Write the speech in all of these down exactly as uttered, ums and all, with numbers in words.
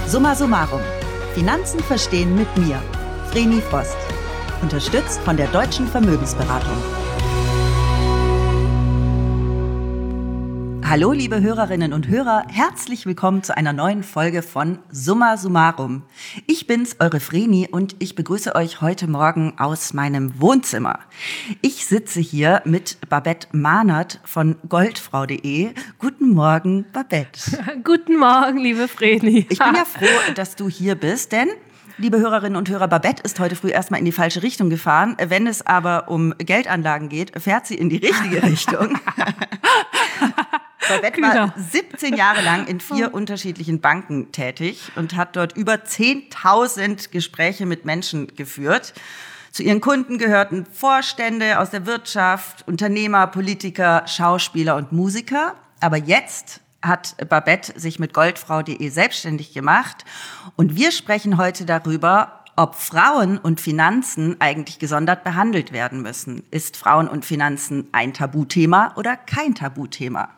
Summa summarum. Finanzen verstehen mit mir, Vreni Frost. Unterstützt von der Deutschen Vermögensberatung. Hallo liebe Hörerinnen und Hörer, herzlich willkommen zu einer neuen Folge von Summa summarum. Ich bin's, eure Vreni, und ich begrüße euch heute Morgen aus meinem Wohnzimmer. Ich sitze hier mit Babette Mahnert von goldfrau punkt de. Guten Morgen, Babette. Guten Morgen, liebe Vreni. Ich bin ja froh, dass du hier bist, denn, liebe Hörerinnen und Hörer, Babette ist heute früh erstmal in die falsche Richtung gefahren. Wenn es aber um Geldanlagen geht, fährt sie in die richtige Richtung. Babette war siebzehn Jahre lang in vier unterschiedlichen Banken tätig und hat dort über zehntausend Gespräche mit Menschen geführt. Zu ihren Kunden gehörten Vorstände aus der Wirtschaft, Unternehmer, Politiker, Schauspieler und Musiker. Aber jetzt hat Babette sich mit goldfrau punkt de selbstständig gemacht. Und wir sprechen heute darüber, ob Frauen und Finanzen eigentlich gesondert behandelt werden müssen. Ist Frauen und Finanzen ein Tabuthema oder kein Tabuthema?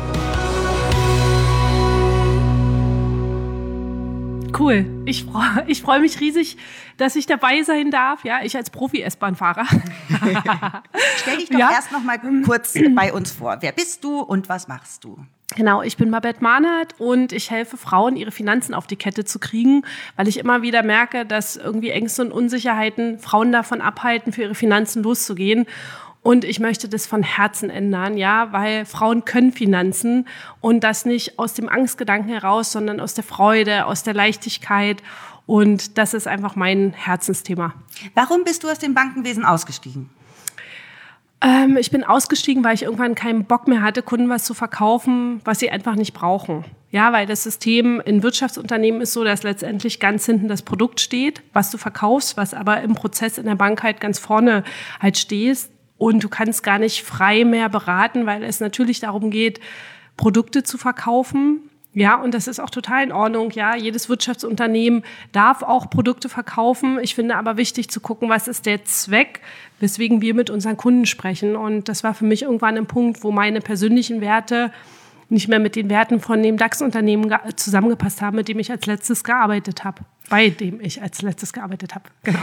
Cool. Ich freue ich freu mich riesig, dass ich dabei sein darf. Ja, ich als Profi-S-Bahn-Fahrer. Stell dich doch ja. erst noch mal kurz bei uns vor. Wer bist du und was machst du? Genau, ich bin Babette Mahnert und ich helfe Frauen, ihre Finanzen auf die Kette zu kriegen, weil ich immer wieder merke, dass irgendwie Ängste und Unsicherheiten Frauen davon abhalten, für ihre Finanzen loszugehen. Und ich möchte das von Herzen ändern, ja, weil Frauen können Finanzen und das nicht aus dem Angstgedanken heraus, sondern aus der Freude, aus der Leichtigkeit. Und das ist einfach mein Herzensthema. Warum bist du aus dem Bankenwesen ausgestiegen? Ähm, ich bin ausgestiegen, weil ich irgendwann keinen Bock mehr hatte, Kunden was zu verkaufen, was sie einfach nicht brauchen. Ja, weil das System in Wirtschaftsunternehmen ist so, dass letztendlich ganz hinten das Produkt steht, was du verkaufst, was aber im Prozess in der Bank halt ganz vorne halt stehst. Und du kannst gar nicht frei mehr beraten, weil es natürlich darum geht, Produkte zu verkaufen. Ja, und das ist auch total in Ordnung. Ja, jedes Wirtschaftsunternehmen darf auch Produkte verkaufen. Ich finde aber wichtig zu gucken, was ist der Zweck, weswegen wir mit unseren Kunden sprechen. Und das war für mich irgendwann ein Punkt, wo meine persönlichen Werte nicht mehr mit den Werten von dem DAX-Unternehmen zusammengepasst haben, mit dem ich als letztes gearbeitet habe. Bei dem ich als letztes gearbeitet habe, genau.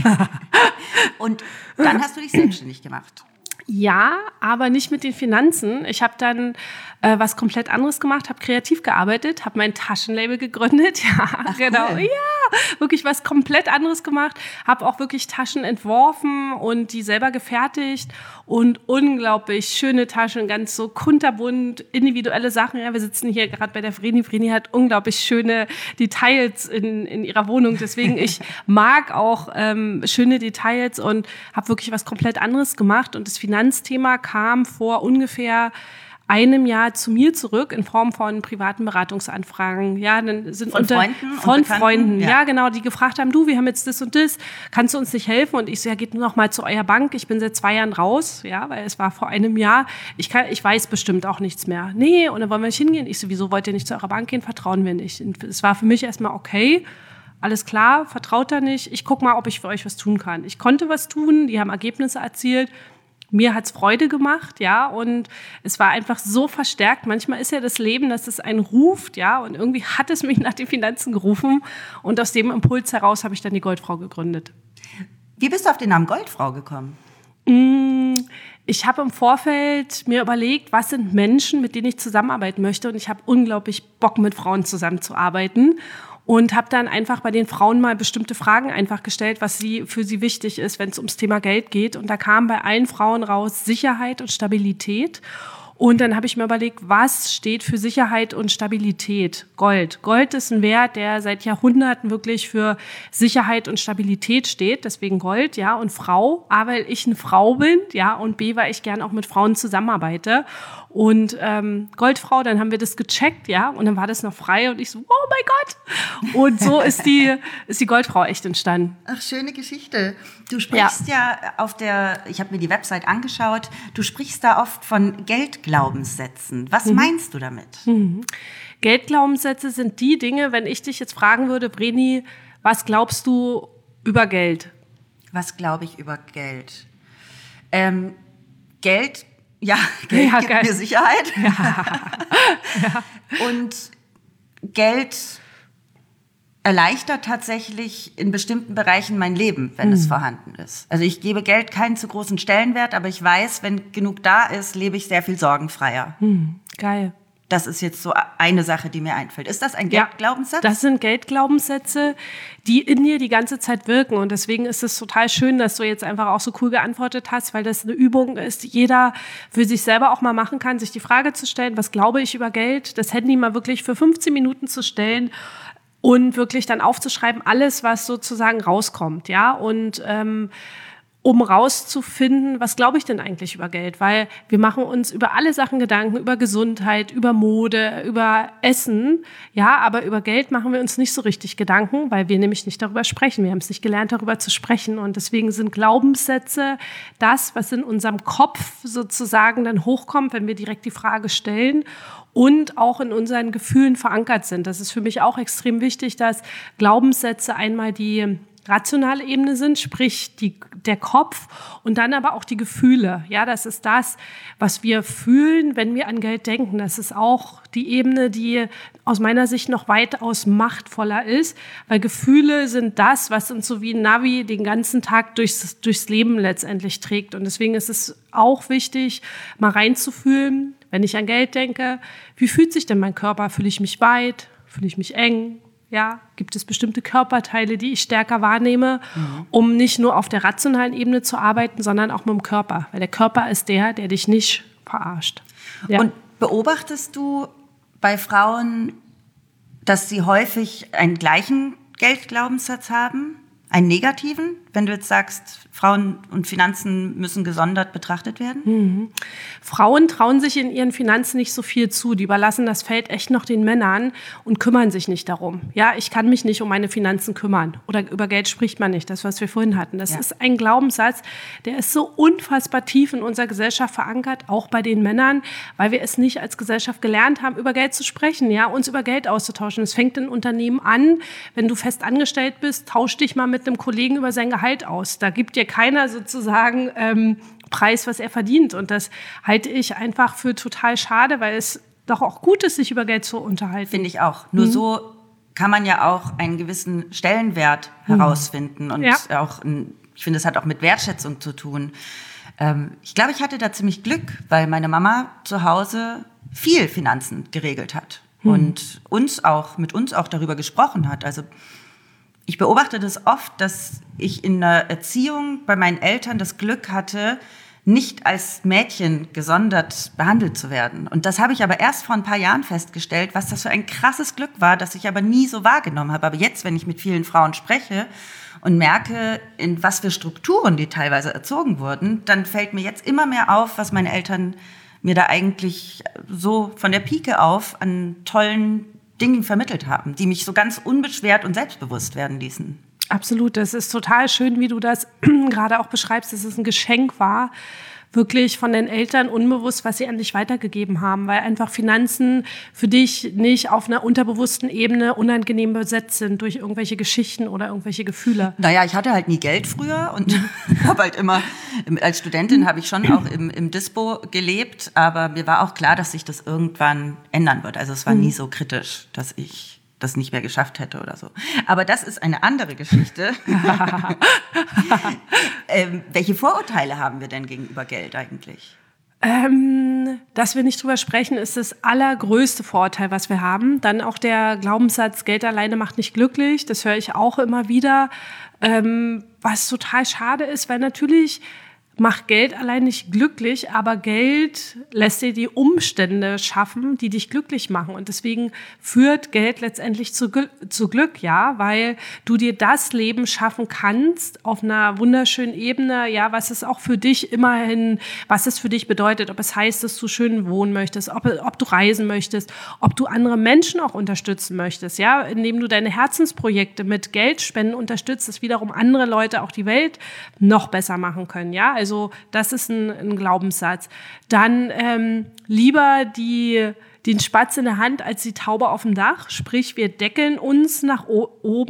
Und dann hast du dich selbstständig gemacht. Ja, aber nicht mit den Finanzen. Ich habe dann äh, was komplett anderes gemacht, habe kreativ gearbeitet, habe mein Taschenlabel gegründet. Ja, Ach, genau. Cool. Ja, wirklich was komplett anderes gemacht. Habe auch wirklich Taschen entworfen und die selber gefertigt und unglaublich schöne Taschen, ganz so kunterbunt, individuelle Sachen. Ja, wir sitzen hier gerade bei der Vreni. Vreni hat unglaublich schöne Details in, in ihrer Wohnung. Deswegen, ich mag auch ähm, schöne Details und habe wirklich was komplett anderes gemacht. Und das Finanzthema kam vor ungefähr einem Jahr zu mir zurück in Form von privaten Beratungsanfragen. Ja, dann sind von unter, Freunden von und Freunden, ja. ja genau, die gefragt haben, du, wir haben jetzt das und das, kannst du uns nicht helfen? Und ich so, ja, geht nur noch mal zu eurer Bank. Ich bin seit zwei Jahren raus, ja, weil es war vor einem Jahr. Ich kann, ich weiß bestimmt auch nichts mehr. Nee, und dann wollen wir nicht hingehen. Ich so, wieso wollt ihr nicht zu eurer Bank gehen? Vertrauen wir nicht. Und es war für mich erstmal okay. Alles klar, vertraut da nicht. Ich guck mal, ob ich für euch was tun kann. Ich konnte was tun. Die haben Ergebnisse erzielt. Mir hat's Freude gemacht, ja, und es war einfach so verstärkt. Manchmal ist ja das Leben, dass es einen ruft, ja, und irgendwie hat es mich nach den Finanzen gerufen und aus dem Impuls heraus habe ich dann die Goldfrau gegründet. Wie bist du auf den Namen Goldfrau gekommen? Ich habe im Vorfeld mir überlegt, was sind Menschen, mit denen ich zusammenarbeiten möchte, und ich habe unglaublich Bock, mit Frauen zusammenzuarbeiten. Und habe dann einfach bei den Frauen mal bestimmte Fragen einfach gestellt, was sie für sie wichtig ist, wenn es ums Thema Geld geht. Und da kam bei allen Frauen raus Sicherheit und Stabilität. Und dann habe ich mir überlegt, was steht für Sicherheit und Stabilität? Gold. Gold ist ein Wert, der seit Jahrhunderten wirklich für Sicherheit und Stabilität steht. Deswegen Gold, ja. Und Frau, A, weil ich eine Frau bin, ja. Und B, weil ich gern auch mit Frauen zusammenarbeite. Und ähm, Goldfrau, dann haben wir das gecheckt, ja. Und dann war das noch frei und ich so, oh mein Gott. Und so ist die, ist die Goldfrau echt entstanden. Ach, schöne Geschichte. Du sprichst ja, ja auf der, ich habe mir die Website angeschaut, du sprichst da oft von Geldglaubenssätzen. Was mhm. meinst du damit? Mhm. Geldglaubenssätze sind die Dinge, wenn ich dich jetzt fragen würde, Vreni, was glaubst du über Geld? Was glaube ich über Geld? Ähm, Geld, ja, Geld ja, gibt geil. mir Sicherheit. Ja. Ja. Und Geld erleichtert tatsächlich in bestimmten Bereichen mein Leben, wenn mhm. es vorhanden ist. Also ich gebe Geld keinen zu großen Stellenwert, aber ich weiß, wenn genug da ist, lebe ich sehr viel sorgenfreier. Mhm. Geil. Das ist jetzt so eine Sache, die mir einfällt. Ist das ein Geldglaubenssatz? Ja, das sind Geldglaubenssätze, die in dir die ganze Zeit wirken. Und deswegen ist es total schön, dass du jetzt einfach auch so cool geantwortet hast, weil das eine Übung ist, die jeder für sich selber auch mal machen kann, sich die Frage zu stellen, was glaube ich über Geld? Das Handy mal wirklich für fünfzehn Minuten zu stellen und wirklich dann aufzuschreiben, alles, was sozusagen rauskommt. Ja, und ähm, um rauszufinden, was glaube ich denn eigentlich über Geld? Weil wir machen uns über alle Sachen Gedanken, über Gesundheit, über Mode, über Essen. Ja, aber über Geld machen wir uns nicht so richtig Gedanken, weil wir nämlich nicht darüber sprechen. Wir haben es nicht gelernt, darüber zu sprechen. Und deswegen sind Glaubenssätze das, was in unserem Kopf sozusagen dann hochkommt, wenn wir direkt die Frage stellen und auch in unseren Gefühlen verankert sind. Das ist für mich auch extrem wichtig, dass Glaubenssätze einmal die rationale Ebene sind, sprich die, der Kopf und dann aber auch die Gefühle. Ja, das ist das, was wir fühlen, wenn wir an Geld denken. Das ist auch die Ebene, die aus meiner Sicht noch weitaus machtvoller ist, weil Gefühle sind das, was uns so wie ein Navi den ganzen Tag durchs, durchs Leben letztendlich trägt. Und deswegen ist es auch wichtig, mal reinzufühlen, wenn ich an Geld denke, wie fühlt sich denn mein Körper? Fühle ich mich weit? Fühle ich mich eng? Ja, gibt es bestimmte Körperteile, die ich stärker wahrnehme, mhm. um nicht nur auf der rationalen Ebene zu arbeiten, sondern auch mit dem Körper. Weil der Körper ist der, der dich nicht verarscht. Ja. Und beobachtest du bei Frauen, dass sie häufig einen gleichen Geldglaubenssatz haben? Einen negativen, wenn du jetzt sagst, Frauen und Finanzen müssen gesondert betrachtet werden? Mhm. Frauen trauen sich in ihren Finanzen nicht so viel zu. Die überlassen das Feld echt noch den Männern und kümmern sich nicht darum. Ja, ich kann mich nicht um meine Finanzen kümmern. Oder über Geld spricht man nicht, das, was wir vorhin hatten. Das ja. ist ein Glaubenssatz, der ist so unfassbar tief in unserer Gesellschaft verankert, auch bei den Männern, weil wir es nicht als Gesellschaft gelernt haben, über Geld zu sprechen, ja, uns über Geld auszutauschen. Es fängt in Unternehmen an, wenn du fest angestellt bist, tausch dich mal mit einem Kollegen über sein Gehalt aus. Da gibt dir keiner sozusagen ähm, Preis, was er verdient. Und das halte ich einfach für total schade, weil es doch auch gut ist, sich über Geld zu unterhalten. Finde ich auch. Nur mhm. so kann man ja auch einen gewissen Stellenwert mhm. herausfinden. Und ja. auch, ein, ich finde, es hat auch mit Wertschätzung zu tun. Ähm, ich glaube, ich hatte da ziemlich Glück, weil meine Mama zu Hause viel Finanzen geregelt hat. Mhm. Und uns auch, mit uns auch darüber gesprochen hat. Also ich beobachte das oft, dass ich in der Erziehung bei meinen Eltern das Glück hatte, nicht als Mädchen gesondert behandelt zu werden. Und das habe ich aber erst vor ein paar Jahren festgestellt, was das für ein krasses Glück war, das ich aber nie so wahrgenommen habe. Aber jetzt, wenn ich mit vielen Frauen spreche und merke, in was für Strukturen die teilweise erzogen wurden, dann fällt mir jetzt immer mehr auf, was meine Eltern mir da eigentlich so von der Pike auf an tollen Dingen vermittelt haben, die mich so ganz unbeschwert und selbstbewusst werden ließen. Absolut, das ist total schön, wie du das gerade auch beschreibst, dass es ein Geschenk war, wirklich von den Eltern unbewusst, was sie an dich weitergegeben haben, weil einfach Finanzen für dich nicht auf einer unterbewussten Ebene unangenehm besetzt sind durch irgendwelche Geschichten oder irgendwelche Gefühle. Naja, ich hatte halt nie Geld früher und habe halt immer, als Studentin habe ich schon auch im, im Dispo gelebt, aber mir war auch klar, dass sich das irgendwann ändern wird. Also es war nie so kritisch, dass ich das nicht mehr geschafft hätte oder so. Aber das ist eine andere Geschichte. ähm, welche Vorurteile haben wir denn gegenüber Geld eigentlich? Ähm, dass wir nicht drüber sprechen, ist das allergrößte Vorurteil, was wir haben. Dann auch der Glaubenssatz, Geld alleine macht nicht glücklich. Das höre ich auch immer wieder. Ähm, was total schade ist, weil natürlich macht Geld allein nicht glücklich, aber Geld lässt dir die Umstände schaffen, die dich glücklich machen. Und deswegen führt Geld letztendlich zu, zu Glück, ja, weil du dir das Leben schaffen kannst auf einer wunderschönen Ebene, ja, was es auch für dich immerhin, was es für dich bedeutet, ob es heißt, dass du schön wohnen möchtest, ob, ob du reisen möchtest, ob du andere Menschen auch unterstützen möchtest, ja, indem du deine Herzensprojekte mit Geldspenden unterstützt, dass wiederum andere Leute auch die Welt noch besser machen können, ja. Also das ist ein, ein Glaubenssatz. Dann ähm, lieber die, den Spatz in der Hand als die Taube auf dem Dach. Sprich, wir deckeln uns nach o- oben,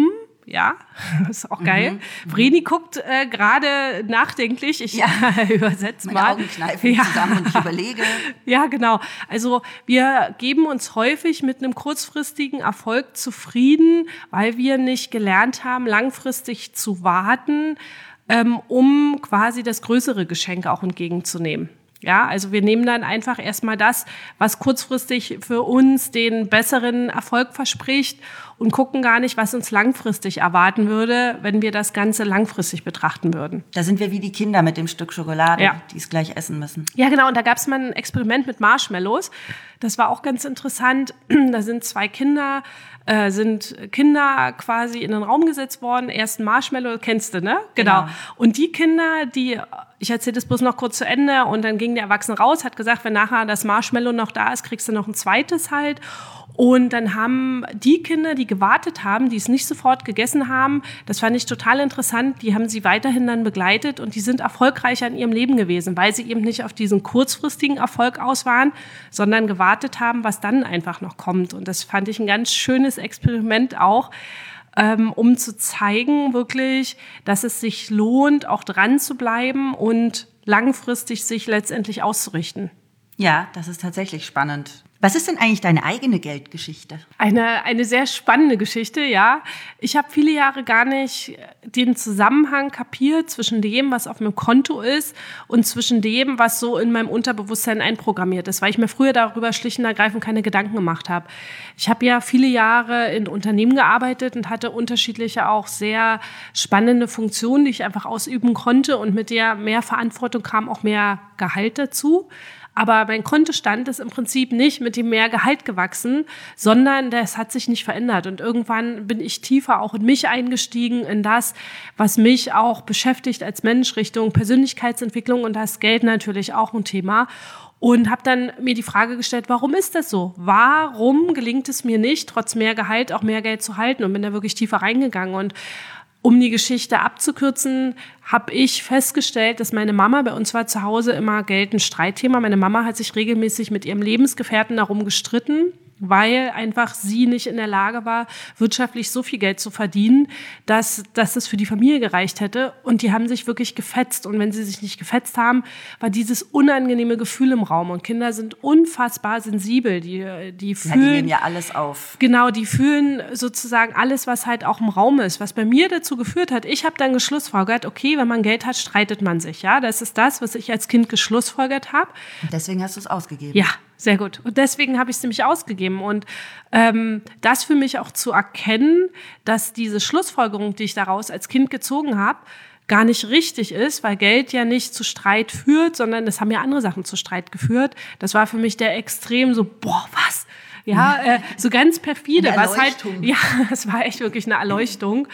Ja, das ist auch geil. Mhm. Vreni guckt äh, gerade nachdenklich. Ich ja. übersetze mal. Meine Augen kneifen ja. zusammen und ich überlege. Ja, genau. Also wir geben uns häufig mit einem kurzfristigen Erfolg zufrieden, weil wir nicht gelernt haben, langfristig zu warten, ähm, um quasi das größere Geschenk auch entgegenzunehmen. Ja, also wir nehmen dann einfach erstmal das, was kurzfristig für uns den besseren Erfolg verspricht und gucken gar nicht, was uns langfristig erwarten würde, wenn wir das Ganze langfristig betrachten würden. Da sind wir wie die Kinder mit dem Stück Schokolade, ja. die es gleich essen müssen. Ja, genau. Und da gab es mal ein Experiment mit Marshmallows. Das war auch ganz interessant. Da sind zwei Kinder, äh, sind Kinder quasi in den Raum gesetzt worden. Erst ein Marshmallow, kennst du, ne? Genau. genau. Und die Kinder, die, ich erzähle das bloß noch kurz zu Ende, und dann ging der Erwachsene raus, hat gesagt, wenn nachher das Marshmallow noch da ist, kriegst du noch ein zweites halt. Und dann haben die Kinder, die gewartet haben, die es nicht sofort gegessen haben, das fand ich total interessant, die haben sie weiterhin dann begleitet und die sind erfolgreicher in ihrem Leben gewesen, weil sie eben nicht auf diesen kurzfristigen Erfolg aus waren, sondern gewartet haben, was dann einfach noch kommt. Und das fand ich ein ganz schönes Experiment auch, ähm, um zu zeigen wirklich, dass es sich lohnt, auch dran zu bleiben und langfristig sich letztendlich auszurichten. Ja, das ist tatsächlich spannend. Was ist denn eigentlich deine eigene Geldgeschichte? Eine, eine sehr spannende Geschichte, ja. Ich habe viele Jahre gar nicht den Zusammenhang kapiert zwischen dem, was auf meinem Konto ist, und zwischen dem, was so in meinem Unterbewusstsein einprogrammiert ist, weil ich mir früher darüber schlicht und ergreifend keine Gedanken gemacht habe. Ich habe ja viele Jahre in Unternehmen gearbeitet und hatte unterschiedliche, auch sehr spannende Funktionen, die ich einfach ausüben konnte, und mit der mehr Verantwortung kam auch mehr Gehalt dazu. Aber mein Kontostand ist im Prinzip nicht mit dem mehr Gehalt gewachsen, sondern das hat sich nicht verändert. Und irgendwann bin ich tiefer auch in mich eingestiegen, in das, was mich auch beschäftigt als Mensch, Richtung Persönlichkeitsentwicklung, und da ist Geld natürlich auch ein Thema. Und habe dann mir die Frage gestellt, warum ist das so? Warum gelingt es mir nicht, trotz mehr Gehalt auch mehr Geld zu halten? Und bin da wirklich tiefer reingegangen. Und um die Geschichte abzukürzen, habe ich festgestellt, dass meine Mama, bei uns war zu Hause immer Geld ein Streitthema. Meine Mama hat sich regelmäßig mit ihrem Lebensgefährten darum gestritten, weil einfach sie nicht in der Lage war, wirtschaftlich so viel Geld zu verdienen, dass, dass es für die Familie gereicht hätte. Und die haben sich wirklich gefetzt. Und wenn sie sich nicht gefetzt haben, war dieses unangenehme Gefühl im Raum. Und Kinder sind unfassbar sensibel. Die, die fühlen, ja, die nehmen ja alles auf. Genau, die fühlen sozusagen alles, was halt auch im Raum ist. Was bei mir dazu geführt hat, ich habe dann geschlussfolgert, okay, wenn man Geld hat, streitet man sich. Ja, das ist das, was ich als Kind geschlussfolgert habe. Deswegen hast du es ausgegeben. Ja. Sehr gut. Und deswegen habe ich es nämlich ausgegeben. Und ähm, das für mich auch zu erkennen, dass diese Schlussfolgerung, die ich daraus als Kind gezogen habe, gar nicht richtig ist, weil Geld ja nicht zu Streit führt, sondern es haben ja andere Sachen zu Streit geführt. Das war für mich der Extrem so, boah, was? Ja, äh, so ganz perfide. Eine Was halt, Erleuchtung. ja, es war echt wirklich eine Erleuchtung.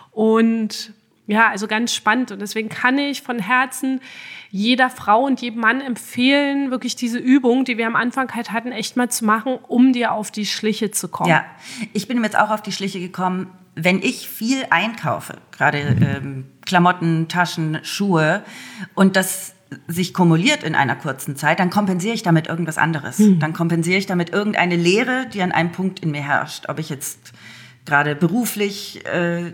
Und ja, also ganz spannend. Und deswegen kann ich von Herzen jeder Frau und jedem Mann empfehlen, wirklich diese Übung, die wir am Anfang halt hatten, echt mal zu machen, um dir auf die Schliche zu kommen. Ja, ich bin jetzt auch auf die Schliche gekommen, wenn ich viel einkaufe, gerade ähm, Klamotten, Taschen, Schuhe, und das sich kumuliert in einer kurzen Zeit, dann kompensiere ich damit irgendwas anderes. Hm. Dann kompensiere ich damit irgendeine Leere, die an einem Punkt in mir herrscht. Ob ich jetzt gerade beruflich äh,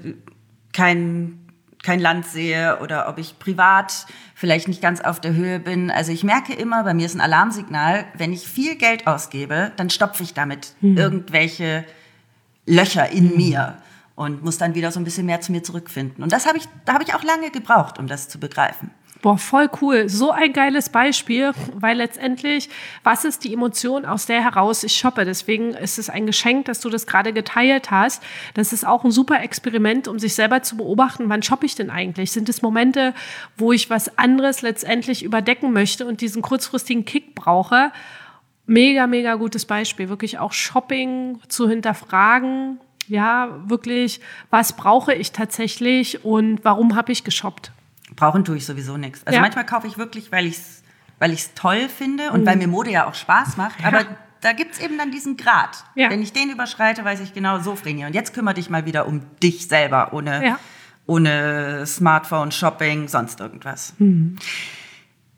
kein kein Land sehe oder ob ich privat vielleicht nicht ganz auf der Höhe bin. Also ich merke immer, bei mir ist ein Alarmsignal, wenn ich viel Geld ausgebe, dann stopfe ich damit mhm. irgendwelche Löcher in mhm. mir und muss dann wieder so ein bisschen mehr zu mir zurückfinden. Und das habe ich, da habe ich auch lange gebraucht, um das zu begreifen. Boah, voll cool. So ein geiles Beispiel, weil letztendlich, was ist die Emotion, aus der heraus ich shoppe? Deswegen ist es ein Geschenk, dass du das gerade geteilt hast. Das ist auch ein super Experiment, um sich selber zu beobachten, wann shoppe ich denn eigentlich? Sind es Momente, wo ich was anderes letztendlich überdecken möchte und diesen kurzfristigen Kick brauche? Mega, mega gutes Beispiel. Wirklich auch Shopping zu hinterfragen. Ja, wirklich, was brauche ich tatsächlich und warum habe ich geshoppt? Brauchen tue ich sowieso nichts. Also ja. manchmal kaufe ich wirklich, weil ich es weil ich's toll finde und mhm. weil mir Mode ja auch Spaß macht. Ja. Aber da gibt es eben dann diesen Grat. Ja. Wenn ich den überschreite, weiß ich genau, so, Vreni. Und jetzt kümmere dich mal wieder um dich selber, ohne, ja. ohne Smartphone, Shopping, sonst irgendwas. Mhm.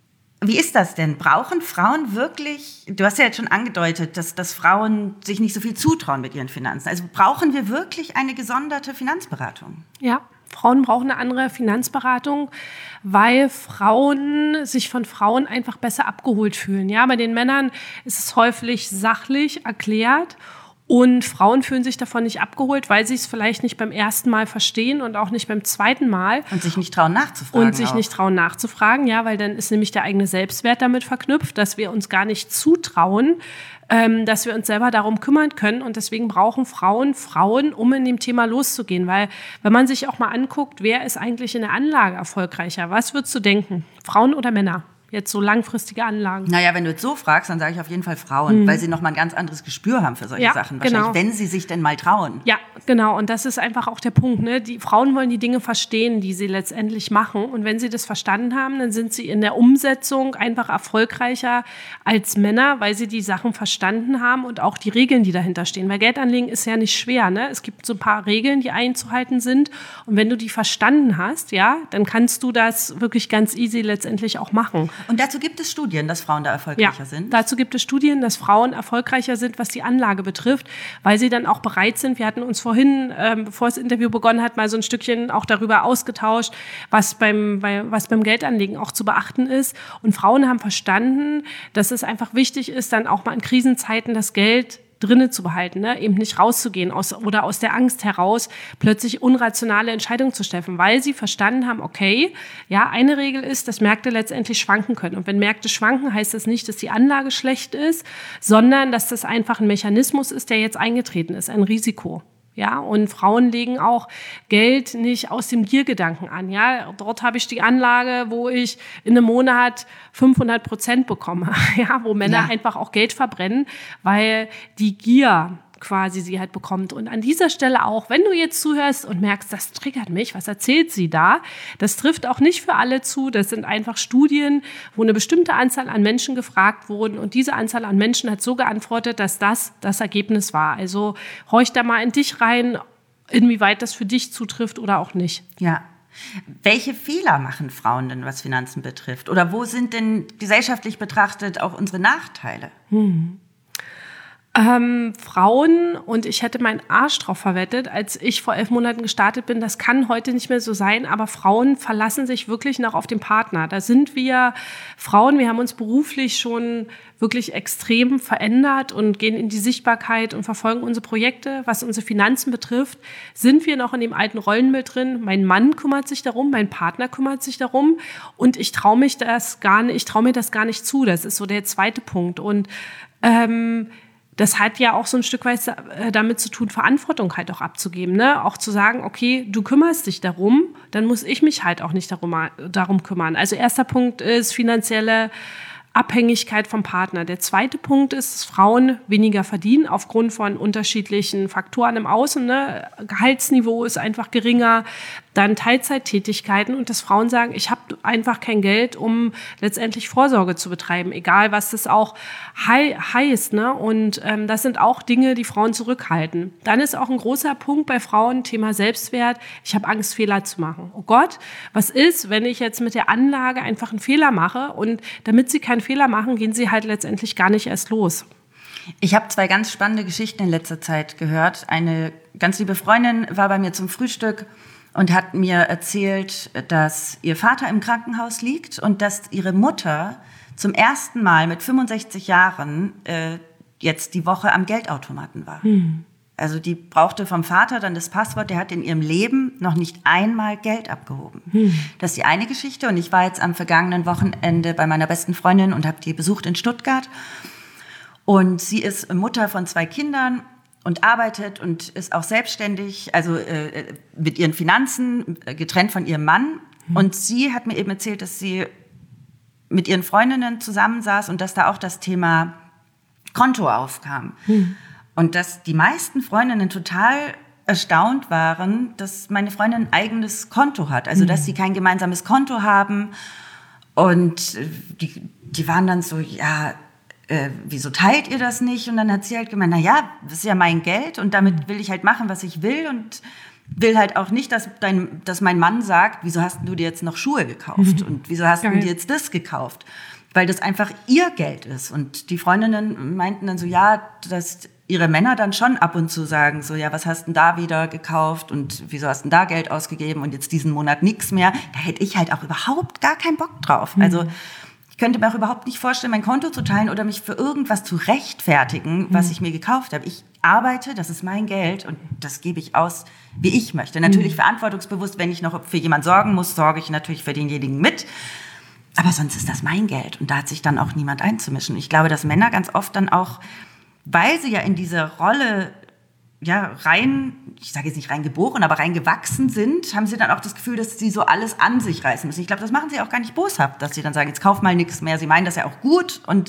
Wie ist das denn? Brauchen Frauen wirklich, du hast ja jetzt schon angedeutet, dass, dass Frauen sich nicht so viel zutrauen mit ihren Finanzen. Also brauchen wir wirklich eine gesonderte Finanzberatung? Ja, Frauen brauchen eine andere Finanzberatung, weil Frauen sich von Frauen einfach besser abgeholt fühlen. Ja, bei den Männern ist es häufig sachlich erklärt. Und Frauen fühlen sich davon nicht abgeholt, weil sie es vielleicht nicht beim ersten Mal verstehen und auch nicht beim zweiten Mal. Und sich nicht trauen nachzufragen. Und sich auch. nicht trauen nachzufragen, ja, weil dann ist nämlich der eigene Selbstwert damit verknüpft, dass wir uns gar nicht zutrauen, ähm, dass wir uns selber darum kümmern können. Und deswegen brauchen Frauen Frauen, um in dem Thema loszugehen. Weil wenn man sich auch mal anguckt, wer ist eigentlich in der Anlage erfolgreicher? Was würdest du denken? Frauen oder Männer? Jetzt so langfristige Anlagen. Naja, wenn du jetzt so fragst, dann sage ich auf jeden Fall Frauen, hm. weil sie nochmal ein ganz anderes Gespür haben für solche ja, Sachen. Wahrscheinlich, genau. wenn sie sich denn mal trauen. Ja, genau. Und das ist einfach auch der Punkt. Ne? Die Frauen wollen die Dinge verstehen, die sie letztendlich machen. Und wenn sie das verstanden haben, dann sind sie in der Umsetzung einfach erfolgreicher als Männer, weil sie die Sachen verstanden haben und auch die Regeln, die dahinter stehen. Weil Geldanlegen ist ja nicht schwer. Ne? Es gibt so ein paar Regeln, die einzuhalten sind. Und wenn du die verstanden hast, ja, dann kannst du das wirklich ganz easy letztendlich auch machen. Und dazu gibt es Studien, dass Frauen da erfolgreicher ja, sind? Dazu gibt es Studien, dass Frauen erfolgreicher sind, was die Anlage betrifft, weil sie dann auch bereit sind. Wir hatten uns vorhin, ähm, bevor das Interview begonnen hat, mal so ein Stückchen auch darüber ausgetauscht, was beim, bei, was beim Geldanlegen auch zu beachten ist. Und Frauen haben verstanden, dass es einfach wichtig ist, dann auch mal in Krisenzeiten das Geld drinnen zu behalten, ne? Eben nicht rauszugehen aus, oder aus der Angst heraus plötzlich unrationale Entscheidungen zu treffen, weil sie verstanden haben, okay, ja, eine Regel ist, dass Märkte letztendlich schwanken können. Und wenn Märkte schwanken, heißt das nicht, dass die Anlage schlecht ist, sondern dass das einfach ein Mechanismus ist, der jetzt eingetreten ist, ein Risiko. Ja, und Frauen legen auch Geld nicht aus dem Giergedanken an. Ja, dort habe ich die Anlage, wo ich in einem Monat fünfhundert Prozent bekomme. Ja, wo Männer ja. einfach auch Geld verbrennen, weil die Gier quasi sie halt bekommt. Und an dieser Stelle auch, wenn du jetzt zuhörst und merkst, das triggert mich, was erzählt sie da? Das trifft auch nicht für alle zu. Das sind einfach Studien, wo eine bestimmte Anzahl an Menschen gefragt wurden und diese Anzahl an Menschen hat so geantwortet, dass das das Ergebnis war. Also horch da mal in dich rein, inwieweit das für dich zutrifft oder auch nicht. Ja. Welche Fehler machen Frauen denn, was Finanzen betrifft? Oder wo sind denn gesellschaftlich betrachtet auch unsere Nachteile? Hm. Ähm, Frauen, und ich hätte meinen Arsch drauf verwettet, als ich vor elf Monaten gestartet bin, das kann heute nicht mehr so sein, aber Frauen verlassen sich wirklich noch auf den Partner. Da sind wir Frauen, wir haben uns beruflich schon wirklich extrem verändert und gehen in die Sichtbarkeit und verfolgen unsere Projekte. Was unsere Finanzen betrifft, sind wir noch in dem alten Rollenbild drin. Mein Mann kümmert sich darum, mein Partner kümmert sich darum und ich traue mich das gar nicht, ich traue mir das gar nicht zu. Das ist so der zweite Punkt. Und ähm, das hat ja auch so ein Stück weit damit zu tun, Verantwortung halt auch abzugeben, ne? Auch zu sagen, okay, du kümmerst dich darum, dann muss ich mich halt auch nicht darum, darum kümmern. Also erster Punkt ist finanzielle Abhängigkeit vom Partner. Der zweite Punkt ist, dass Frauen weniger verdienen aufgrund von unterschiedlichen Faktoren im Außen. Ne? Gehaltsniveau ist einfach geringer, dann Teilzeittätigkeiten und dass Frauen sagen, ich habe einfach kein Geld, um letztendlich Vorsorge zu betreiben, egal was das auch he- heißt. Ne? Und ähm, das sind auch Dinge, die Frauen zurückhalten. Dann ist auch ein großer Punkt bei Frauen Thema Selbstwert. Ich habe Angst, Fehler zu machen. Oh Gott, was ist, wenn ich jetzt mit der Anlage einfach einen Fehler mache? Und damit sie keinen Fehler machen, gehen sie halt letztendlich gar nicht erst los. Ich habe zwei ganz spannende Geschichten in letzter Zeit gehört. Eine ganz liebe Freundin war bei mir zum Frühstück und hat mir erzählt, dass ihr Vater im Krankenhaus liegt und dass ihre Mutter zum ersten Mal mit fünfundsechzig Jahren äh, jetzt die Woche am Geldautomaten war. Hm. Also die brauchte vom Vater dann das Passwort, der hat in ihrem Leben noch nicht einmal Geld abgehoben. Hm. Das ist die eine Geschichte und ich war jetzt am vergangenen Wochenende bei meiner besten Freundin und habe die besucht in Stuttgart. Und sie ist Mutter von zwei Kindern und arbeitet und ist auch selbstständig, also äh, mit ihren Finanzen, äh, getrennt von ihrem Mann. Hm. Und sie hat mir eben erzählt, dass sie mit ihren Freundinnen zusammensaß und dass da auch das Thema Konto aufkam. Hm. Und dass die meisten Freundinnen total erstaunt waren, dass meine Freundin ein eigenes Konto hat. Also, dass sie kein gemeinsames Konto haben. Und die, die waren dann so, ja, äh, wieso teilt ihr das nicht? Und dann hat sie halt gemeint, na ja, das ist ja mein Geld und damit will ich halt machen, was ich will und will halt auch nicht, dass, dein, dass mein Mann sagt, wieso hast du dir jetzt noch Schuhe gekauft? Und wieso hast du dir jetzt das gekauft? weil das einfach ihr Geld ist. Und die Freundinnen meinten dann so, ja, dass ihre Männer dann schon ab und zu sagen, so, ja, was hast denn da wieder gekauft und wieso hast denn da Geld ausgegeben und jetzt diesen Monat nichts mehr. Da hätte ich halt auch überhaupt gar keinen Bock drauf. Mhm. Also ich könnte mir auch überhaupt nicht vorstellen, mein Konto zu teilen oder mich für irgendwas zu rechtfertigen, was mhm. ich mir gekauft habe. Ich arbeite, das ist mein Geld und das gebe ich aus, wie ich möchte. Natürlich mhm. verantwortungsbewusst, wenn ich noch für jemanden sorgen muss, sorge ich natürlich für denjenigen mit. Aber sonst ist das mein Geld und da hat sich dann auch niemand einzumischen. Ich glaube, dass Männer ganz oft dann auch, weil sie ja in diese Rolle ja rein, ich sage jetzt nicht rein geboren, aber rein gewachsen sind, haben sie dann auch das Gefühl, dass sie so alles an sich reißen müssen. Ich glaube, das machen sie auch gar nicht boshaft, dass sie dann sagen, jetzt kauf mal nichts mehr. Sie meinen das ja auch gut und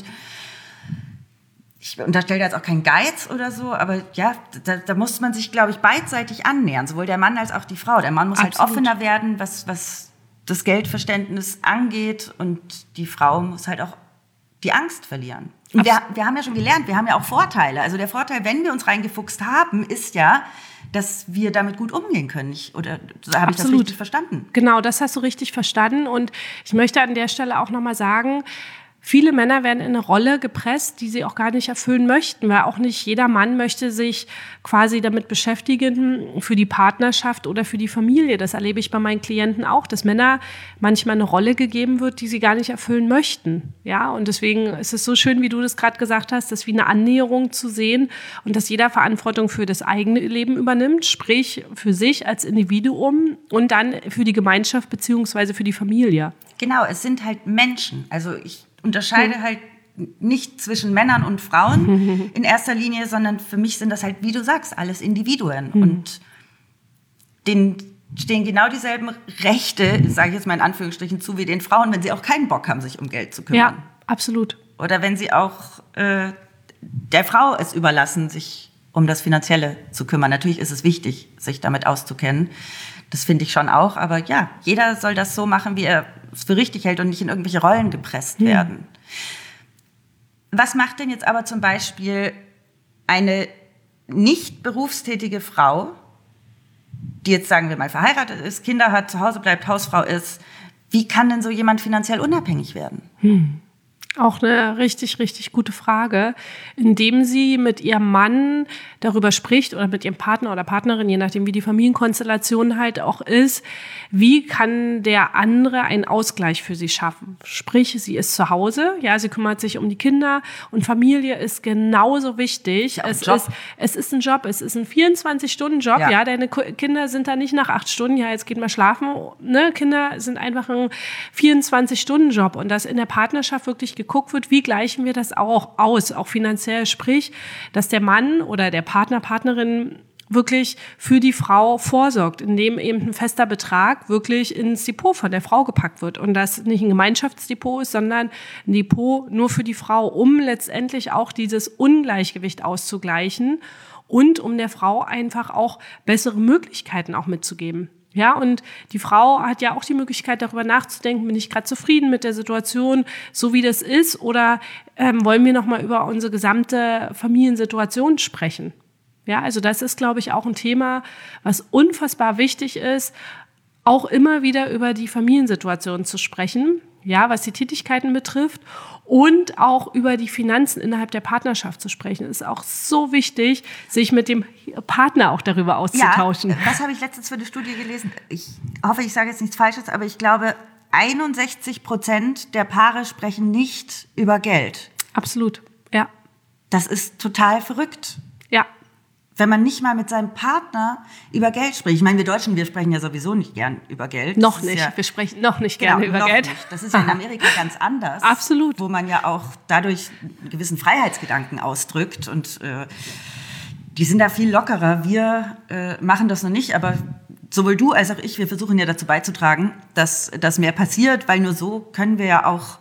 ich unterstelle jetzt auch keinen Geiz oder so, aber ja, da, da muss man sich, glaube ich, beidseitig annähern, sowohl der Mann als auch die Frau. Der Mann muss Absolut. halt offener werden, was, was das Geldverständnis angeht und die Frau muss halt auch die Angst verlieren. Und wir, wir haben ja schon gelernt, wir haben ja auch Vorteile. Also der Vorteil, wenn wir uns reingefuchst haben, ist ja, dass wir damit gut umgehen können. Ich, oder habe ich das richtig verstanden? Genau, das hast du richtig verstanden. Und ich möchte an der Stelle auch nochmal sagen, viele Männer werden in eine Rolle gepresst, die sie auch gar nicht erfüllen möchten, weil auch nicht jeder Mann möchte sich quasi damit beschäftigen für die Partnerschaft oder für die Familie. Das erlebe ich bei meinen Klienten auch, dass Männer manchmal eine Rolle gegeben wird, die sie gar nicht erfüllen möchten. Ja, und deswegen ist es so schön, wie du das gerade gesagt hast, das wie eine Annäherung zu sehen und dass jeder Verantwortung für das eigene Leben übernimmt, sprich für sich als Individuum und dann für die Gemeinschaft beziehungsweise für die Familie. Genau, es sind halt Menschen. Also ich unterscheide halt nicht zwischen Männern und Frauen in erster Linie, sondern für mich sind das halt, wie du sagst, alles Individuen. Mhm. Und denen stehen genau dieselben Rechte, sage ich jetzt mal in Anführungsstrichen, zu wie den Frauen, wenn sie auch keinen Bock haben, sich um Geld zu kümmern. Ja, absolut. Oder wenn sie auch äh, der Frau es überlassen, sich um das Finanzielle zu kümmern. Natürlich ist es wichtig, sich damit auszukennen. Das finde ich schon auch. Aber ja, jeder soll das so machen, wie er es für richtig hält und nicht in irgendwelche Rollen gepresst hm. werden. Was macht denn jetzt aber zum Beispiel eine nicht berufstätige Frau, die jetzt, sagen wir mal, verheiratet ist, Kinder hat, zu Hause bleibt, Hausfrau ist, wie kann denn so jemand finanziell unabhängig werden? Hm. Auch eine richtig, richtig gute Frage, indem sie mit ihrem Mann darüber spricht oder mit ihrem Partner oder Partnerin, je nachdem wie die Familienkonstellation halt auch ist, wie kann der andere einen Ausgleich für sie schaffen? Sprich, sie ist zu Hause, ja, sie kümmert sich um die Kinder und Familie ist genauso wichtig. Ja, es ist, es ist ein Job, es ist ein vierundzwanzig-Stunden-Job, ja. ja, deine Kinder sind da nicht nach acht Stunden, ja, jetzt geht mal schlafen, ne, Kinder sind einfach ein vierundzwanzig-Stunden-Job und das in der Partnerschaft wirklich geguckt wird, wie gleichen wir das auch aus, auch finanziell, sprich, dass der Mann oder der Partner, Partnerin wirklich für die Frau vorsorgt, indem eben ein fester Betrag wirklich ins Depot von der Frau gepackt wird und das nicht ein Gemeinschaftsdepot ist, sondern ein Depot nur für die Frau, um letztendlich auch dieses Ungleichgewicht auszugleichen und um der Frau einfach auch bessere Möglichkeiten auch mitzugeben. Ja, und die Frau hat ja auch die Möglichkeit, darüber nachzudenken, bin ich gerade zufrieden mit der Situation, so wie das ist, oder ähm, wollen wir nochmal über unsere gesamte Familiensituation sprechen? Ja, also das ist, glaube ich, auch ein Thema, was unfassbar wichtig ist, auch immer wieder über die Familiensituation zu sprechen, ja, was die Tätigkeiten betrifft und auch über die Finanzen innerhalb der Partnerschaft zu sprechen. Es ist auch so wichtig, sich mit dem Partner auch darüber auszutauschen. Ja, das habe ich letztens für eine Studie gelesen. Ich hoffe, ich sage jetzt nichts Falsches, aber ich glaube, einundsechzig Prozent der Paare sprechen nicht über Geld. Absolut, ja. Das ist total verrückt. Ja. Wenn man nicht mal mit seinem Partner über Geld spricht. Ich meine, wir Deutschen, wir sprechen ja sowieso nicht gern über Geld. Noch nicht, ja, wir sprechen noch nicht gerne genau, über noch Geld. Nicht. Das ist ja in Amerika ganz anders. Absolut. Wo man ja auch dadurch einen gewissen Freiheitsgedanken ausdrückt. Und äh, die sind da viel lockerer. Wir äh, machen das noch nicht, aber sowohl du als auch ich, wir versuchen ja dazu beizutragen, dass das mehr passiert, weil nur so können wir ja auch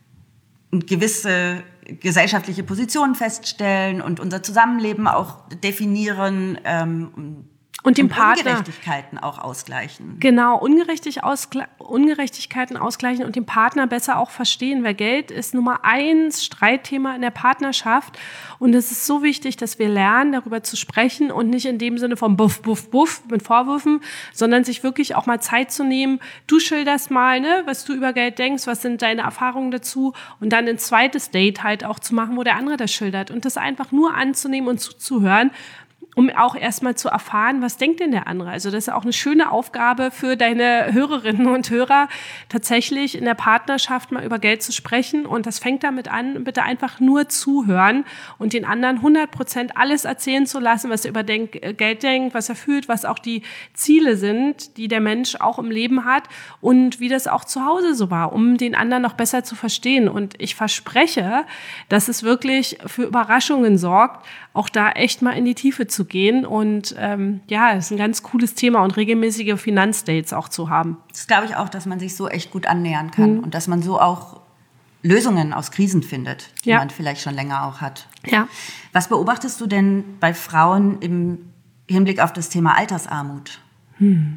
eine gewisse gesellschaftliche Positionen feststellen und unser Zusammenleben auch definieren. Ähm, Und dem und Partner. Ungerechtigkeiten auch ausgleichen. Genau, Ungerechtig ausgle- Ungerechtigkeiten ausgleichen und den Partner besser auch verstehen, weil Geld ist Nummer eins Streitthema in der Partnerschaft. Und es ist so wichtig, dass wir lernen, darüber zu sprechen und nicht in dem Sinne von Buff, Buff, Buff mit Vorwürfen, sondern sich wirklich auch mal Zeit zu nehmen. Du schilderst mal, ne, was du über Geld denkst, was sind deine Erfahrungen dazu und dann ein zweites Date halt auch zu machen, wo der andere das schildert und das einfach nur anzunehmen und zuzuhören, um auch erstmal zu erfahren, was denkt denn der andere. Also das ist auch eine schöne Aufgabe für deine Hörerinnen und Hörer, tatsächlich in der Partnerschaft mal über Geld zu sprechen. Und das fängt damit an, bitte einfach nur zuhören und den anderen hundert Prozent alles erzählen zu lassen, was er über Denk- Geld denkt, was er fühlt, was auch die Ziele sind, die der Mensch auch im Leben hat und wie das auch zu Hause so war, um den anderen noch besser zu verstehen. Und ich verspreche, dass es wirklich für Überraschungen sorgt, auch da echt mal in die Tiefe zu gehen. Und ähm, ja, es ist ein ganz cooles Thema und regelmäßige Finanzdates auch zu haben. Das glaube ich auch, dass man sich so echt gut annähern kann mhm. und dass man so auch Lösungen aus Krisen findet, die ja. man vielleicht schon länger auch hat. Ja. Was beobachtest du denn bei Frauen im Hinblick auf das Thema Altersarmut? Hm.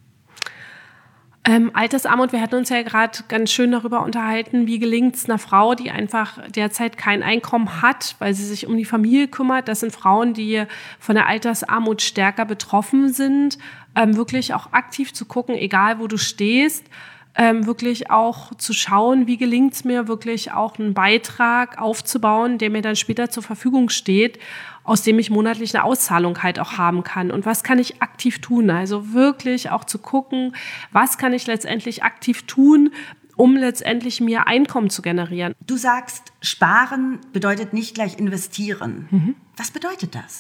Ähm, Altersarmut, wir hatten uns ja gerade ganz schön darüber unterhalten, wie gelingt es einer Frau, die einfach derzeit kein Einkommen hat, weil sie sich um die Familie kümmert. Das sind Frauen, die von der Altersarmut stärker betroffen sind, ähm, wirklich auch aktiv zu gucken, egal wo du stehst, ähm, wirklich auch zu schauen, wie gelingt es mir, wirklich auch einen Beitrag aufzubauen, der mir dann später zur Verfügung steht, aus dem ich monatlich eine Auszahlung halt auch haben kann. Und was kann ich aktiv tun? Also wirklich auch zu gucken, was kann ich letztendlich aktiv tun, um letztendlich mir Einkommen zu generieren. Du sagst, sparen bedeutet nicht gleich investieren. Mhm. Was bedeutet das?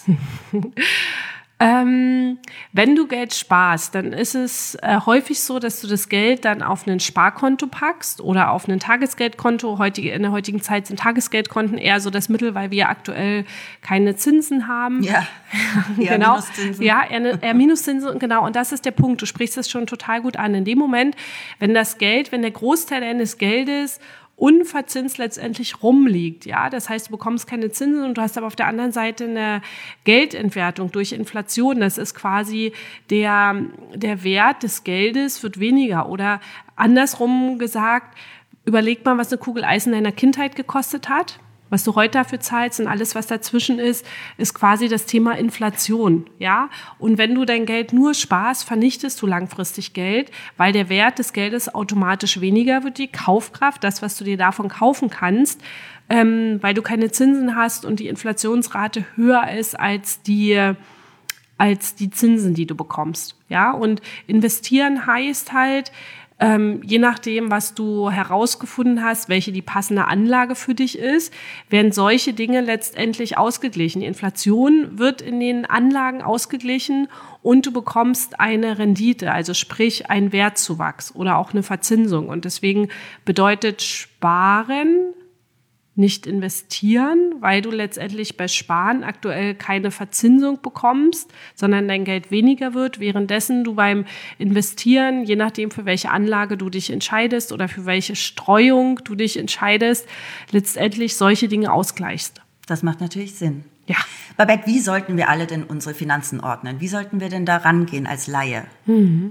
Ähm, wenn du Geld sparst, dann ist es äh, häufig so, dass du das Geld dann auf ein Sparkonto packst oder auf ein Tagesgeldkonto. Heutige, in der heutigen Zeit sind Tagesgeldkonten eher so das Mittel, weil wir aktuell keine Zinsen haben. Ja, eher genau. Minuszinsen. Ja, eher, eher Minuszinsen, genau. Und das ist der Punkt. Du sprichst es schon total gut an. In dem Moment, wenn das Geld, wenn der Großteil deines Geldes unverzinst letztendlich rumliegt, ja. Das heißt, du bekommst keine Zinsen und du hast aber auf der anderen Seite eine Geldentwertung durch Inflation. Das ist quasi der, der Wert des Geldes wird weniger oder andersrum gesagt, überleg mal, was eine Kugel Eis in deiner Kindheit gekostet hat. Was du heute dafür zahlst und alles, was dazwischen ist, ist quasi das Thema Inflation, ja. Und wenn du dein Geld nur sparst, vernichtest du langfristig Geld, weil der Wert des Geldes automatisch weniger wird, die Kaufkraft, das, was du dir davon kaufen kannst, ähm, weil du keine Zinsen hast und die Inflationsrate höher ist als die, als die Zinsen, die du bekommst, ja. Und investieren heißt halt, Ähm, je nachdem, was du herausgefunden hast, welche die passende Anlage für dich ist, werden solche Dinge letztendlich ausgeglichen. Die Inflation wird in den Anlagen ausgeglichen und du bekommst eine Rendite, also sprich einen Wertzuwachs oder auch eine Verzinsung. Und deswegen bedeutet Sparen nicht investieren, weil du letztendlich bei Sparen aktuell keine Verzinsung bekommst, sondern dein Geld weniger wird, währenddessen du beim Investieren, je nachdem für welche Anlage du dich entscheidest oder für welche Streuung du dich entscheidest, letztendlich solche Dinge ausgleichst. Das macht natürlich Sinn. Ja. Babette, wie sollten wir alle denn unsere Finanzen ordnen? Wie sollten wir denn da rangehen als Laie? Mhm.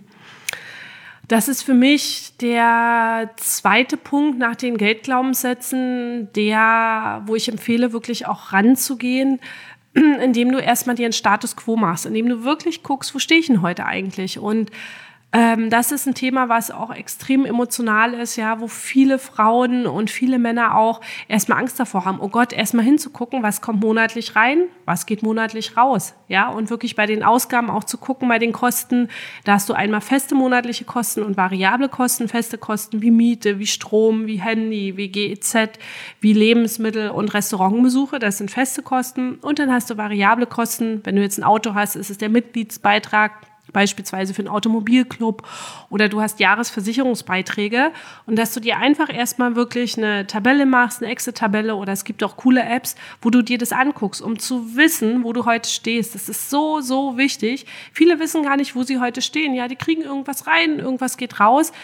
Das ist für mich der zweite Punkt nach den Geldglaubenssätzen, der, wo ich empfehle, wirklich auch ranzugehen, indem du erstmal dir einen Status quo machst, indem du wirklich guckst, wo stehe ich denn heute eigentlich? Und ähm, das ist ein Thema, was auch extrem emotional ist, ja, wo viele Frauen und viele Männer auch erstmal Angst davor haben, oh Gott, erstmal hinzugucken, was kommt monatlich rein, was geht monatlich raus, ja, und wirklich bei den Ausgaben auch zu gucken, bei den Kosten, da hast du einmal feste monatliche Kosten und variable Kosten, feste Kosten wie Miete, wie Strom, wie Handy, wie G E Z, wie Lebensmittel und Restaurantbesuche, das sind feste Kosten und dann hast du variable Kosten, wenn du jetzt ein Auto hast, ist es der Mitgliedsbeitrag, beispielsweise für einen Automobilclub oder du hast Jahresversicherungsbeiträge und dass du dir einfach erstmal wirklich eine Tabelle machst, eine Excel-Tabelle oder es gibt auch coole Apps, wo du dir das anguckst, um zu wissen, wo du heute stehst. Das ist so, so wichtig. Viele wissen gar nicht, wo sie heute stehen. Ja, die kriegen irgendwas rein, irgendwas geht raus.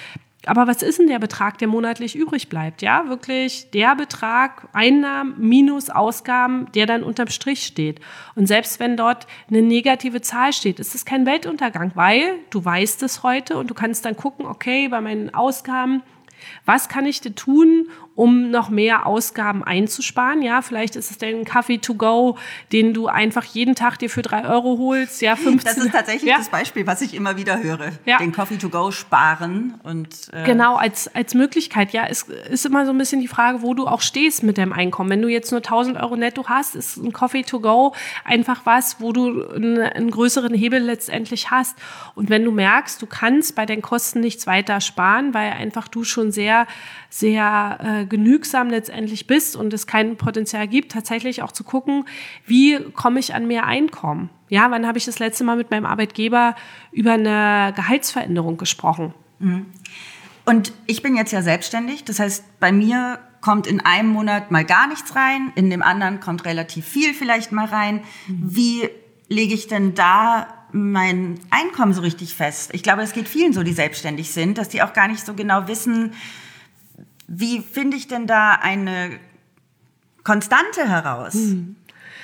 Aber was ist denn der Betrag, der monatlich übrig bleibt? Ja, wirklich der Betrag, Einnahmen minus Ausgaben, der dann unterm Strich steht. Und selbst wenn dort eine negative Zahl steht, ist es kein Weltuntergang, weil du weißt es heute und du kannst dann gucken, okay, bei meinen Ausgaben, was kann ich denn tun, um noch mehr Ausgaben einzusparen? Ja, vielleicht ist es denn ein Kaffee to go, den du einfach jeden Tag dir für drei Euro holst. Ja, fünfzehn. Das ist tatsächlich ja. das Beispiel, was ich immer wieder höre. Ja. Den Coffee to go sparen und äh genau als als Möglichkeit. Ja, es ist immer so ein bisschen die Frage, wo du auch stehst mit deinem Einkommen. Wenn du jetzt nur tausend Euro netto hast, ist ein Coffee to go einfach was, wo du einen, einen größeren Hebel letztendlich hast. Und wenn du merkst, du kannst bei den Kosten nichts weiter sparen, weil einfach du schon sehr sehr äh, genügsam letztendlich bist und es kein Potenzial gibt, tatsächlich auch zu gucken, wie komme ich an mehr Einkommen? Ja, wann habe ich das letzte Mal mit meinem Arbeitgeber über eine Gehaltsveränderung gesprochen? Und ich bin jetzt ja selbstständig, das heißt, bei mir kommt in einem Monat mal gar nichts rein, in dem anderen kommt relativ viel vielleicht mal rein. Wie lege ich denn da mein Einkommen so richtig fest? Ich glaube, es geht vielen so, die selbstständig sind, dass die auch gar nicht so genau wissen, wie finde ich denn da eine Konstante heraus? Hm.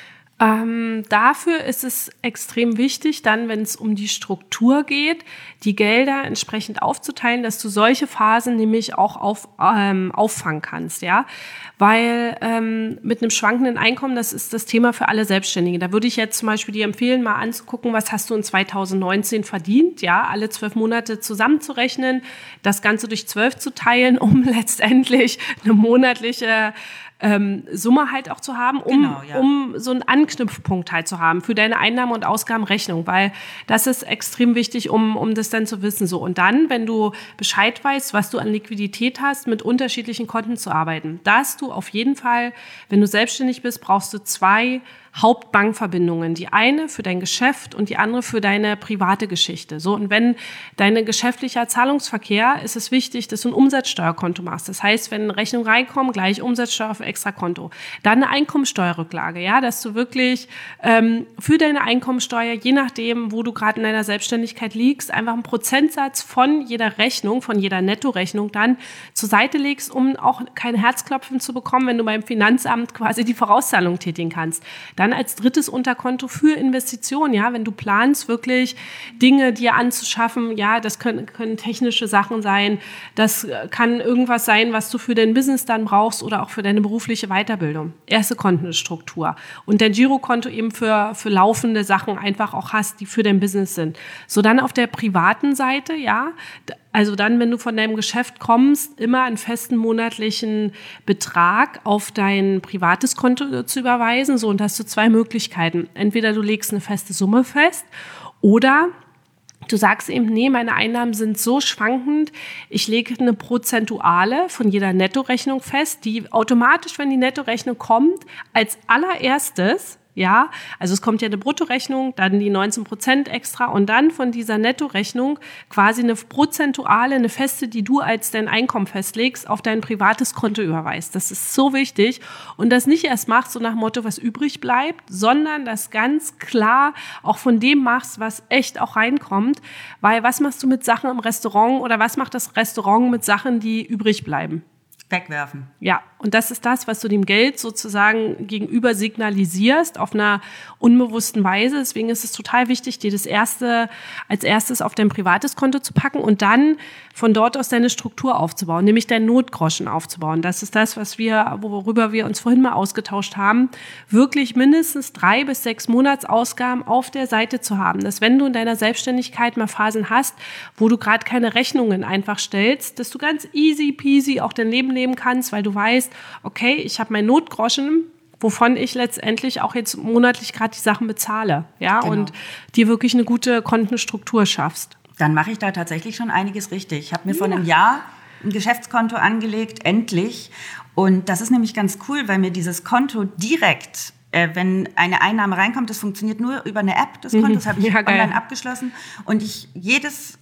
Ähm, dafür ist es extrem wichtig, dann, wenn es um die Struktur geht, die Gelder entsprechend aufzuteilen, dass du solche Phasen nämlich auch auf, ähm, auffangen kannst, ja, weil ähm, mit einem schwankenden Einkommen, das ist das Thema für alle Selbstständigen. Da würde ich jetzt zum Beispiel dir empfehlen, mal anzugucken, was hast du in zweitausendneunzehn verdient, ja, alle zwölf Monate zusammenzurechnen, das Ganze durch zwölf zu teilen, um letztendlich eine monatliche Ähm, Summe halt auch zu haben, um, genau, ja. um so einen Anknüpfpunkt halt zu haben für deine Einnahmen- und Ausgabenrechnung, weil das ist extrem wichtig, um, um das dann zu wissen. So. Und dann, wenn du Bescheid weißt, was du an Liquidität hast, mit unterschiedlichen Konten zu arbeiten, dass du auf jeden Fall, wenn du selbstständig bist, brauchst du zwei Hauptbankverbindungen. Die eine für dein Geschäft und die andere für deine private Geschichte. So, und wenn dein geschäftlicher Zahlungsverkehr, ist es wichtig, dass du ein Umsatzsteuerkonto machst. Das heißt, wenn Rechnungen reinkommen, gleich Umsatzsteuer auf Extrakonto. Dann eine Einkommensteuerrücklage, ja, dass du wirklich ähm, für deine Einkommensteuer, je nachdem, wo du gerade in deiner Selbstständigkeit liegst, einfach einen Prozentsatz von jeder Rechnung, von jeder Nettorechnung dann zur Seite legst, um auch kein Herzklopfen zu bekommen, wenn du beim Finanzamt quasi die Vorauszahlung tätigen kannst. Dann als drittes Unterkonto für Investitionen, ja, wenn du planst, wirklich Dinge dir anzuschaffen, ja, das können, können technische Sachen sein, das kann irgendwas sein, was du für dein Business dann brauchst oder auch für deine berufliche Weiterbildung. Erste Kontenstruktur. Und dein Girokonto eben für, für laufende Sachen einfach auch hast, die für dein Business sind. So, dann auf der privaten Seite, ja, also dann, wenn du von deinem Geschäft kommst, immer einen festen monatlichen Betrag auf dein privates Konto zu überweisen. So, und da hast du zwei Möglichkeiten. Entweder du legst eine feste Summe fest oder du sagst eben, nee, meine Einnahmen sind so schwankend, ich lege eine Prozentuale von jeder Nettorechnung fest, die automatisch, wenn die Nettorechnung kommt, als allererstes, ja, also es kommt ja eine Bruttorechnung, dann die neunzehn Prozent extra und dann von dieser Nettorechnung quasi eine prozentuale, eine feste, die du als dein Einkommen festlegst, auf dein privates Konto überweist. Das ist so wichtig und das nicht erst machst, so nach dem Motto, was übrig bleibt, sondern das ganz klar auch von dem machst, was echt auch reinkommt, weil was machst du mit Sachen im Restaurant oder was macht das Restaurant mit Sachen, die übrig bleiben? Wegwerfen. Ja, und das ist das, was du dem Geld sozusagen gegenüber signalisierst auf einer unbewussten Weise. Deswegen ist es total wichtig, dir das erste als erstes auf dein privates Konto zu packen und dann von dort aus deine Struktur aufzubauen, nämlich deinen Notgroschen aufzubauen. Das ist das, was wir, worüber wir uns vorhin mal ausgetauscht haben, wirklich mindestens drei bis sechs Monatsausgaben auf der Seite zu haben. Dass wenn du in deiner Selbstständigkeit mal Phasen hast, wo du gerade keine Rechnungen einfach stellst, dass du ganz easy peasy auch dein Leben leben kannst, weil du weißt, okay, ich habe mein Notgroschen, wovon ich letztendlich auch jetzt monatlich gerade die Sachen bezahle, ja, genau. Und dir wirklich eine gute Kontenstruktur schaffst. Dann mache ich da tatsächlich schon einiges richtig. Ich habe mir ja. vor einem Jahr ein Geschäftskonto angelegt, endlich. Und das ist nämlich ganz cool, weil mir dieses Konto direkt, äh, wenn eine Einnahme reinkommt, das funktioniert nur über eine App, das Konto, das habe ich ja, online geil. abgeschlossen. Und ich jedes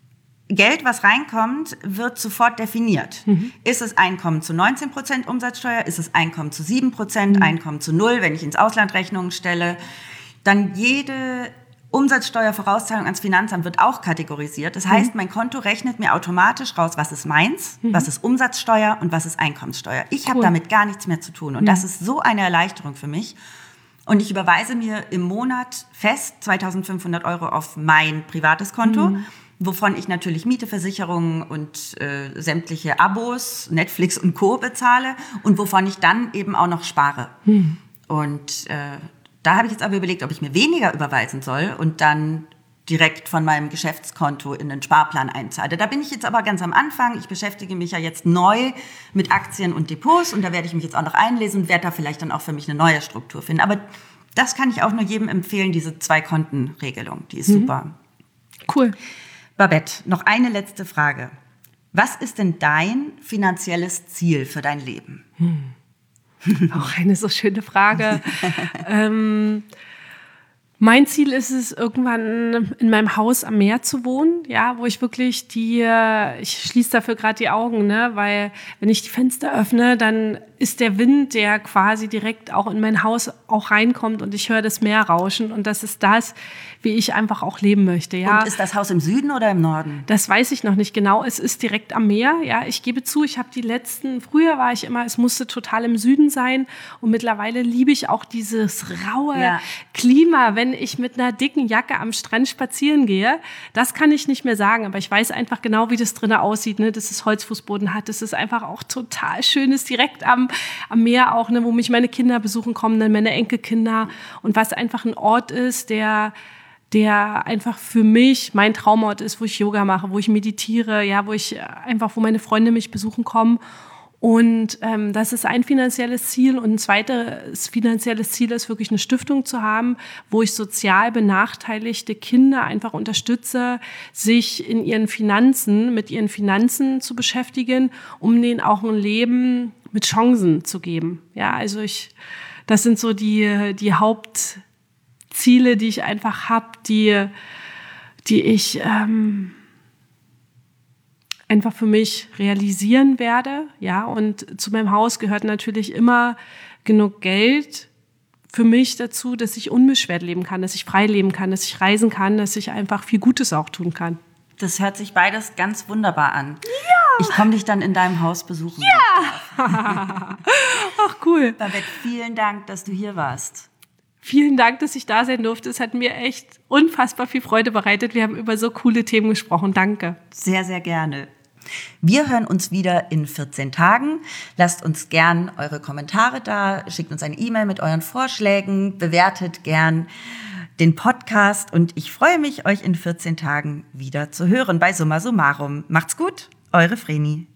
Geld, was reinkommt, wird sofort definiert. Mhm. Ist es Einkommen zu neunzehn Prozent Umsatzsteuer? Ist es Einkommen zu sieben Prozent? Mhm. Einkommen zu null, wenn ich ins Ausland Rechnungen stelle? Dann jede Umsatzsteuervorauszahlung ans Finanzamt wird auch kategorisiert. Das heißt, mein Konto rechnet mir automatisch raus, was ist meins, mhm. was ist Umsatzsteuer und was ist Einkommenssteuer. Ich cool. habe damit gar nichts mehr zu tun. Und mhm. das ist so eine Erleichterung für mich. Und ich überweise mir im Monat fest zweitausendfünfhundert Euro auf mein privates Konto, mhm. wovon ich natürlich Miete, Versicherungen und äh, sämtliche Abos, Netflix und Co. bezahle und wovon ich dann eben auch noch spare. Mhm. Und äh, da habe ich jetzt aber überlegt, ob ich mir weniger überweisen soll und dann direkt von meinem Geschäftskonto in den Sparplan einzahle. Da bin ich jetzt aber ganz am Anfang. Ich beschäftige mich ja jetzt neu mit Aktien und Depots und da werde ich mich jetzt auch noch einlesen und werde da vielleicht dann auch für mich eine neue Struktur finden. Aber das kann ich auch nur jedem empfehlen, diese Zwei-Konten-Regelung. Die ist mhm. super. Cool. Babette, noch eine letzte Frage. Was ist denn dein finanzielles Ziel für dein Leben? Hm. Auch eine so schöne Frage. ähm, mein Ziel ist es, irgendwann in meinem Haus am Meer zu wohnen, ja, wo ich wirklich die, ich schließe dafür gerade die Augen, ne, weil wenn ich die Fenster öffne, dann ist der Wind, der quasi direkt auch in mein Haus auch reinkommt und ich höre das Meer rauschen und das ist das, wie ich einfach auch leben möchte, ja. Und ist das Haus im Süden oder im Norden? Das weiß ich noch nicht genau. Es ist direkt am Meer, ja. Ich gebe zu, ich habe die letzten, früher war ich immer, es musste total im Süden sein und mittlerweile liebe ich auch dieses raue ja. Klima, wenn ich mit einer dicken Jacke am Strand spazieren gehe. Das kann ich nicht mehr sagen, aber ich weiß einfach genau, wie das drinnen aussieht, ne, dass es Holzfußboden hat, dass es einfach auch total schön ist, direkt am, am Meer auch, ne, wo mich meine Kinder besuchen kommen, dann meine Enkelkinder und was einfach ein Ort ist, der der einfach für mich mein Traumort ist, wo ich Yoga mache, wo ich meditiere, ja, wo ich einfach, wo meine Freunde mich besuchen kommen. Und ähm, das ist ein finanzielles Ziel. Und ein zweites finanzielles Ziel ist wirklich eine Stiftung zu haben, wo ich sozial benachteiligte Kinder einfach unterstütze, sich in ihren Finanzen, mit ihren Finanzen zu beschäftigen, um denen auch ein Leben mit Chancen zu geben. Ja, also ich, das sind so die, die Hauptziele, die ich einfach habe, die, die ich ähm, einfach für mich realisieren werde, ja, und zu meinem Haus gehört natürlich immer genug Geld für mich dazu, dass ich unbeschwert leben kann, dass ich frei leben kann, dass ich reisen kann, dass ich einfach viel Gutes auch tun kann. Das hört sich beides ganz wunderbar an. Ja! Ich komme dich dann in deinem Haus besuchen. Ja! Ach, cool. Babette, vielen Dank, dass du hier warst. Vielen Dank, dass ich da sein durfte. Es hat mir echt unfassbar viel Freude bereitet. Wir haben über so coole Themen gesprochen. Danke. Sehr, sehr gerne. Wir hören uns wieder in vierzehn Tagen. Lasst uns gern eure Kommentare da, schickt uns eine E-Mail mit euren Vorschlägen, bewertet gern den Podcast und ich freue mich, euch in vierzehn Tagen wieder zu hören bei Summa Summarum. Macht's gut, eure Vreni.